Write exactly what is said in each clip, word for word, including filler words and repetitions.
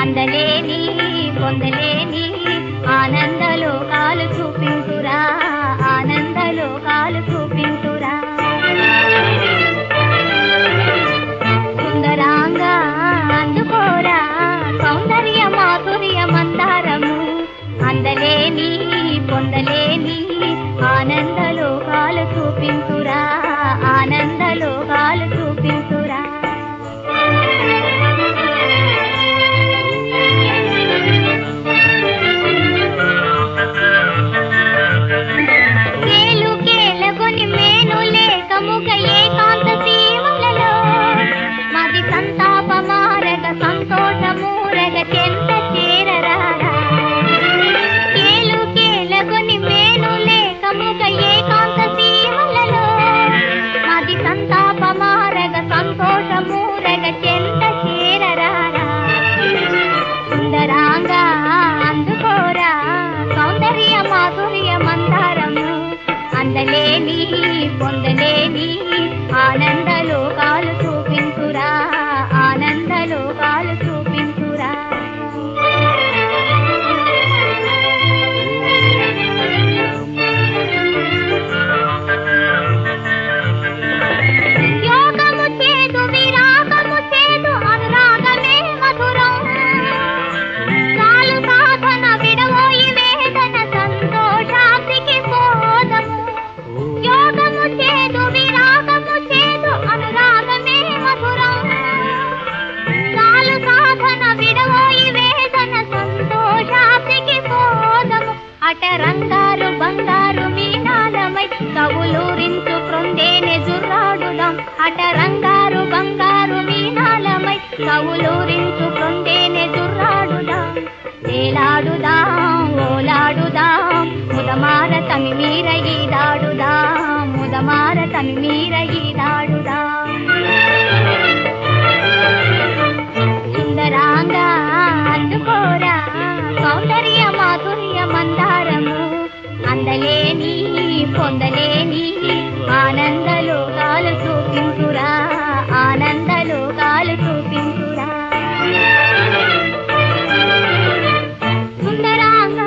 అందలేని పొందలేని ఆనందలోకాలు చూపించురా, ఆనందలోకాలు చూపించురా. సుందరాంగా అందుకోరా సౌందర్య మాధుర్య మందారము, అందలేని పొందలేని ఆనందలోకాలు చూపించురా, ఆనందలోకాలు చూపించురా. కేలు కేలగొని మేను లేకముగ ఏకాంత సీమలలో మది సంతాప మారగ సంతోషమూరగ చెంత చేరరారా. కేలు కేలగొని మేను లేకముగ ఏకాంత సీమలలో మది సంతాప మారగ సంతోషమూరగ చెంత చేరరారా. సుందరాంగా అందుకోరా సౌందర్య మాధుర్య మందారము, అందలేని పొందలేని ఆనందలోకాలు చూపించురా, ఆనందలోకాలు చూపించురా. యోగము చేదు విరాగము చేదు అనురాగమే మధురం, చాలు సాధన విడవోయి వేదన సంతోషాగ్నికి పోదము. యోగము చేదు విరాగము చేదు అనురాగమే మధురం, చాలు సాధన విడవోయి వేదన సంతోషాగ్నికి పోదము. అటరంగారు బంగారు మీనాలమై కవులూరించు క్రొందేనే జుర్రాడుదాం, అటరంగారు బంగారు మీనాలమై కవులూరించు క్రొందేనే జుర్రాడుదాం. వేలాడుదాం ఓలాడుదాం ముదమార తమి మీర ఈదాడుదాం, ముదమార తమి మీర ఈదాడుదాం. సుందరాంగా అందుకోరా సౌందర్య మాధుర్య మందారము, అందలేని పొందలేని ఆనందలోకాలు చూపించురా, ఆనందలోకాలు చూపించురా. సుందరాంగా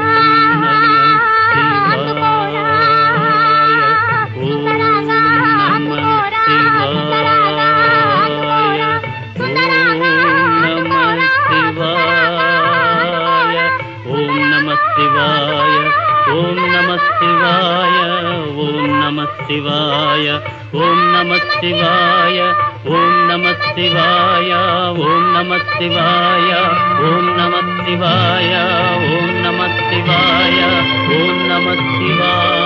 అందుకోరా, సుందరాంగా అందుకోరా, సుందరాంగా అందుకోరా, సుందరాంగా అందుకోరా, సుందరాంగా అందుకోరా. ఓం నమః శివాయ, ఓం నమః శివాయ, ఓం నమః శివాయ, ఓం నమః శివాయ, ఓం నమః శివాయ, ఓం నమః శివాయ, ఓం నమః శివాయ, ఓం నమః శివాయ, ఓం నమః శివాయ.